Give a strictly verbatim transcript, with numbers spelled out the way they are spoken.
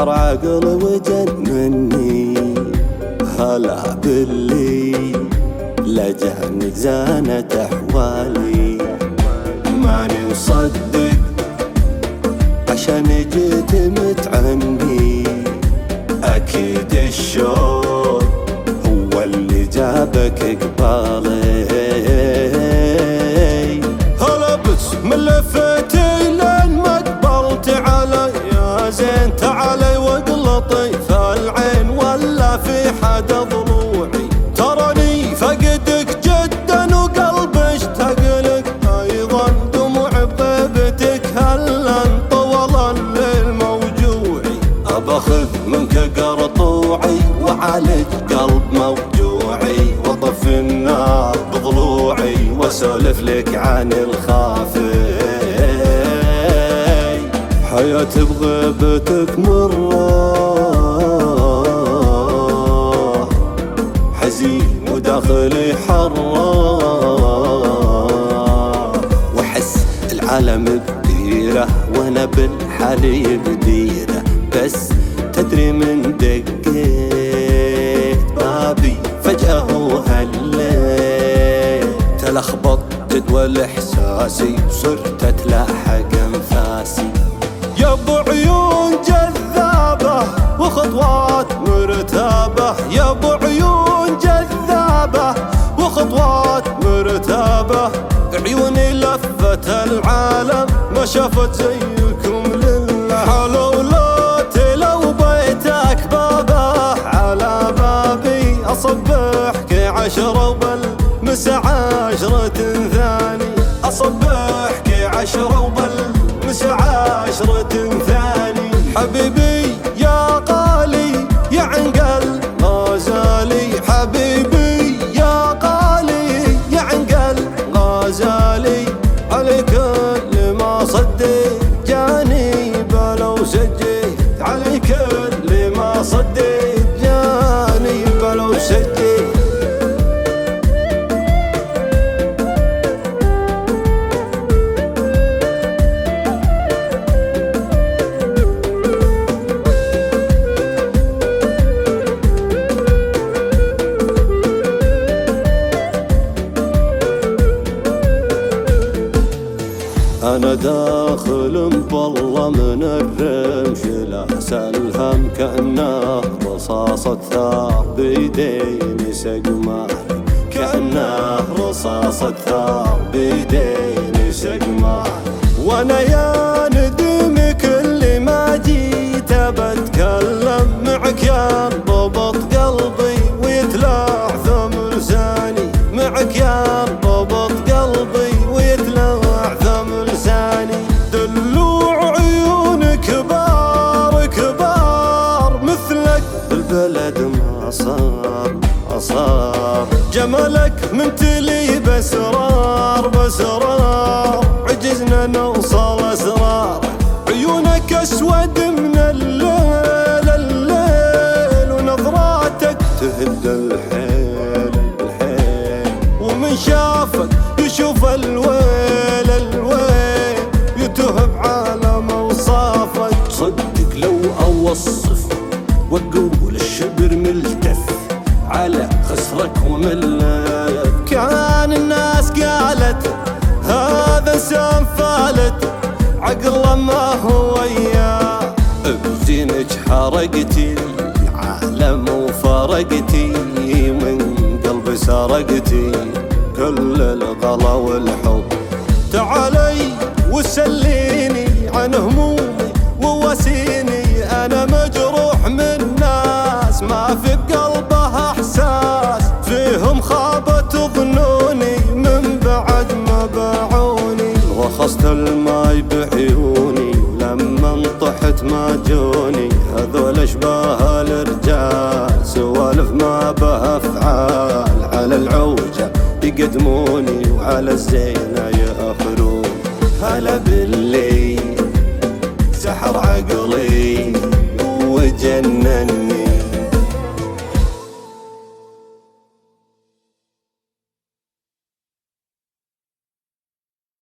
سحر عقل وجنني، هلا باللي لجاني زانت احوالي. ماني مصدق عشان جيت متعني، اكيد الشوق هو اللي جابك قبالي. هلا بس من لفتي لين ما قبلت علي، يا زين تعالي واقلطي في العين ولا في حد ضلوعي. تراني فقدك جدا وقلبي اشتاق لك ايضا، دموع بغيبتك هلا انطول الليل موجوعي. اباخذ منك قرطوعي وعالج قلب موجوعي، واطف النار بضلوعي واسولف لك عن الخافي. حياتي بغيبتك مرة، حزين وداخلي حرة، واحس العالم بديره وانا بالحالي بديره. بس تدري من دقيت بابي فجأة وهليت، تلخبطت جدول احساسي وصرت اتلاحق انفاسي. يا ابو عيون جذابة وخطوات مرتابة، يا ابو عيون جذابة وخطوات مرتابة. عيوني لفت العالم ما شافت زيكم لله. حلولات لو بيتك بابه على بابي، اصبحك عشرة وبالمس عشرة ثاني، اصبحك عشرة وبالمس عشرة ثاني. حبيبي يا غالي يا عنقل غزالي، حبيبي يا غالي يا عنقل غزالي. على كل ما صديت جاني بلو سجيت، على كل ما صديت جاني بلو سجيت. أنا داخل مبلى من الرمش لاس الهم، كأنه رصاصة ثار بيديني سقمالي، كأنه رصاصة ثار بيديني سقمالي. وأنا يا ندمي كل ما جيت بتكلم معك يا ضبط قلبي ويتلعثم لساني، معك يا ضبط قلبي ويتلعثم لساني. دلوع عيون كبار كبار مثلك بالبلد ما صار أصار، جمالك ممتلي بأسرار بأسرار، عجزنا نوصل أسرار. عيونك أسود من الليل الليل، ونظراتك تهد الحيل الحيل. ومن شافك يشوف الويل الويل، يتوه بعالم اوصافك. صدق لو اوصف واقول الشبر ملتف على خصرك وملك. كان الناس قالت هذا انسان فالت، عقله ما هو وياه. بزينك حرقتي العالم وفرقتي، من قلبي سرقتي كل الغلا والحب. تعالي وسليني عن همومي وواسيني، انا مجروح من ناس ما في بقلبها احساس، فيهم خابت ظنوني من بعد ما باعوني. رخصت الماي بعيوني لما انطحت ما جوني، هذول اشباه الرجال سوالف ما بها افعال. على العوجة يقدموني وعلى الزينة يأخرون، هلا بالليل